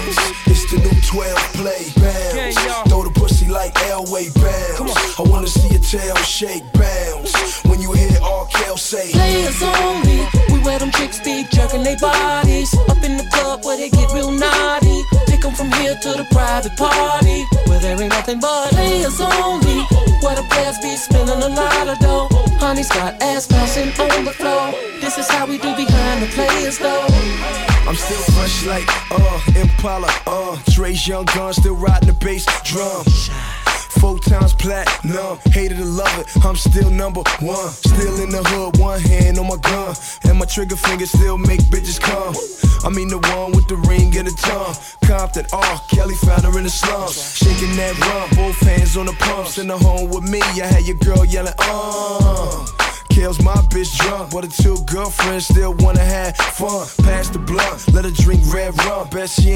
bounce. It's the new 12 play, bounce. Throw the pussy like Elway, bounce. I wanna see your tail shake, bounce. When you hear R. Kel say, players only. We wear them chicks big, jerking their bodies. Up in the club where they get real naughty. Take them from here to the private party, where there ain't nothing but players only. Where the players be spending a lot of dough. Honey's got ass bouncing on the floor. This is how we do behind the players though. I'm still fresh like, Impala, Dre's Young Gun, still riding the bass drum. 4 times platinum, hated to love it, I'm still number one. Still in the hood, one hand on my gun, and my trigger finger still make bitches come. I mean the one with the ring and the tongue. Compton, R. Kelly found her in the slums, shaking that rum, both hands on the pumps. In the home with me, I had your girl yelling, Kel's my bitch drunk, but her 2 girlfriends still wanna have fun. Pass the blunt, let her drink red rum, bet she ain't